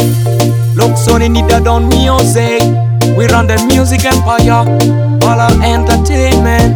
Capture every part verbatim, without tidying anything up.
Look, Sonny need that on music. We run the music empire, Bala Entertainment.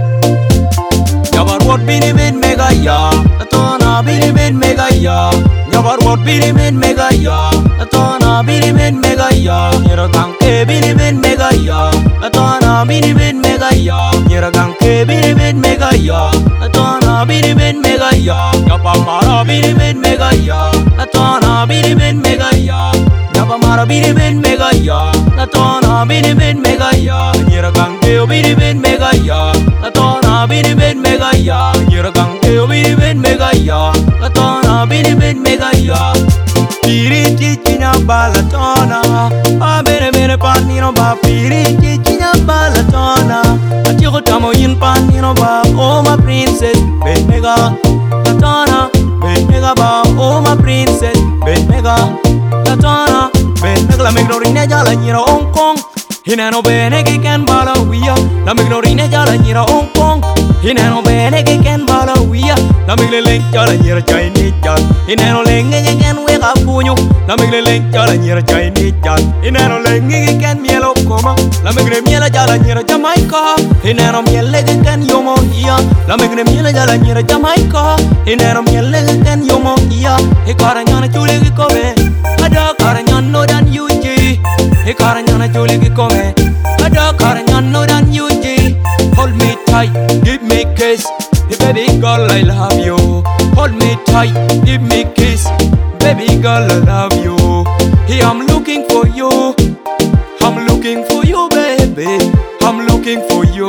Never what bini bin mega ya, atona bini bin mega ya. Never what bini bin mega ya, atona bini bin mega ya. Nira ganke bini bin mega ya, atona bini bin mega ya. Nira ganke bini bin mega ya, atona bini bin mega ya. Yapa mara bini bin mega ya, atona bini bin mega ya. Yapa mara bini bin mega ya, atona bini bin mega ya. Nira ganke bini bin mega ya, atona bini bin mega ya. Nira ganke bini bin mega ya, atona bini bin mega ya. Piri chichinya balatona, a bene bene panino ba. Piri chichinya balatona, a chico tamo yin panino ba. Oh my princess, ben mega, latona, ben mega ba. Oh my princess, ben mega, latona, ben mega. La migrorine ya la nyira Hong Kong. Hinano bene che can bala via, la migrorine ya la nyira Hong Kong. Hinano bene che can bala via, la migleleng ya la nyira Chinese ya. Hinano lenge che can weka punyo, la migleleng ya la nyira Chinese ya. Hinano lenge che can mielo coma, la migle miela ya la nyira Jamaica. Hinano miele che can yomo ia, la migle miela ya la nyira Jamaica. Hinano miele che can yomo ia, e karanyana chule che come, ada karanyana no dan yuji. E karanyana chule che come, ada karanyana no dan yuji. Hold me tight, give me kiss, hey baby girl I love you. Hold me tight, give me kiss, baby girl I love you. Hey I'm looking for you, I'm looking for you baby, I'm looking for you,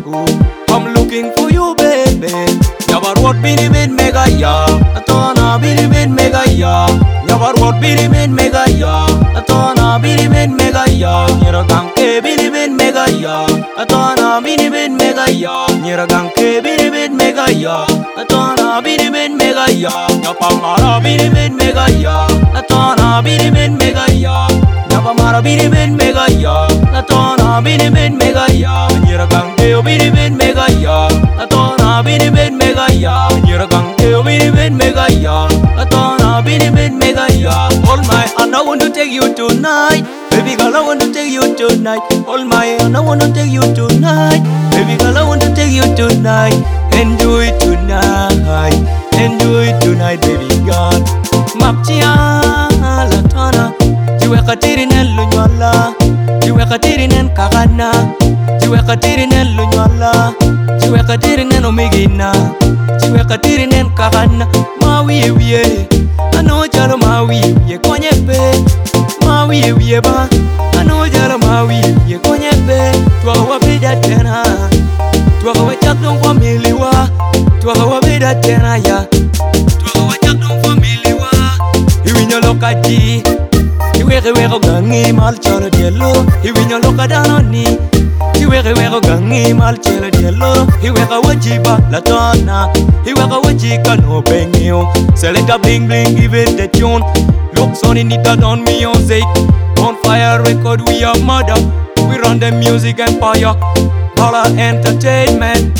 I'm looking for you baby. Never what bini bin mega ya, atona bini bin mega ya. Never what bini bin mega ya, atona bini bin mega ya. Nira ganke bini bin mega ya, atona bini bin mega ya. Nira ganke bini bin mega ya, atona bini bin mega ya. Yapa mara bini bin mega ya, atona bini bin mega ya. Yapa mara bini bin mega ya, atona bini bin mega ya. Nira ganke bini bin mega ya, atona bini bin mega ya. Nira ganke bini bin mega ya, atona bini bin mega ya. Hold my hand, I want to take you tonight. Baby girl, I want to take you tonight. Hold my hand, I want to take you tonight. Baby girl, I want to take you tonight. Enjoy tonight, enjoy tonight, baby girl. Mapchia la tana, jiwe katiri nelu nyala, jiwe katiri nen kakana, jiwe katiri nelu nyala, jiwe katiri nen omigina, jiwe katiri nen kakana. Mawiye wiye, ano jalo mawiye wiye konye pe. Mawiye wiye ba, ano jalo mawiye wiye konye pe. Twa wabida tena, twa wachak dong family wa, twa wabida tena ya. Twa wachak dong family wa. Iwinyo lokati, iweke weko gangi mal cholo dielo. Iwinyo lokadanoni, iweke weko gangi mal cholo dielo. Iweka wajiba la tona, iweka wajika no bengyo. Select a bling bling, give it the tune. Look, Sonny need that on music. On fire record, we are mother. We run the music empire, Bala Entertainment.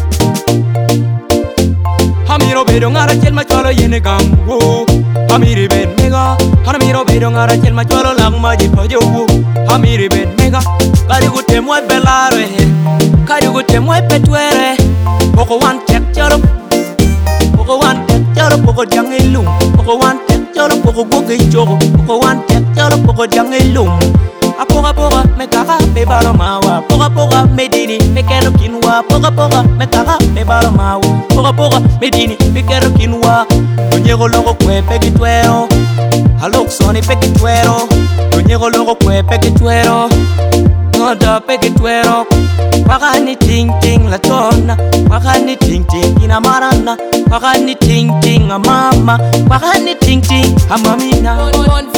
Hamiro bedo ngara chel macholo yene gambo. Hamiri ben mega, Hamiro bedo ngara chel macholo lang maji pajowo. Hamiri ben mega, kari gute mwe belare, kari gute mwe petwere. Poko one check chalo, poko one check chalo, poko jangilum, poko one check chalo, poko goge jogo, poko one check chalo, poko jangilum. Apoga poga me kaga me baro mawa, poga poga me dini me kero kinwa, poga poga me kaga me baro mawa, poga poga me dini me kero kinwa. Tunyego logo kwe pegi tuero, halok Sonny pegi tuero. Tunyego logo kwe pegi tuero, ngoda pegi tuero. Wakani ting ting la tona, wakani ting ting ina marana, wakani ting ting a mama, wakani ting ting a mamina.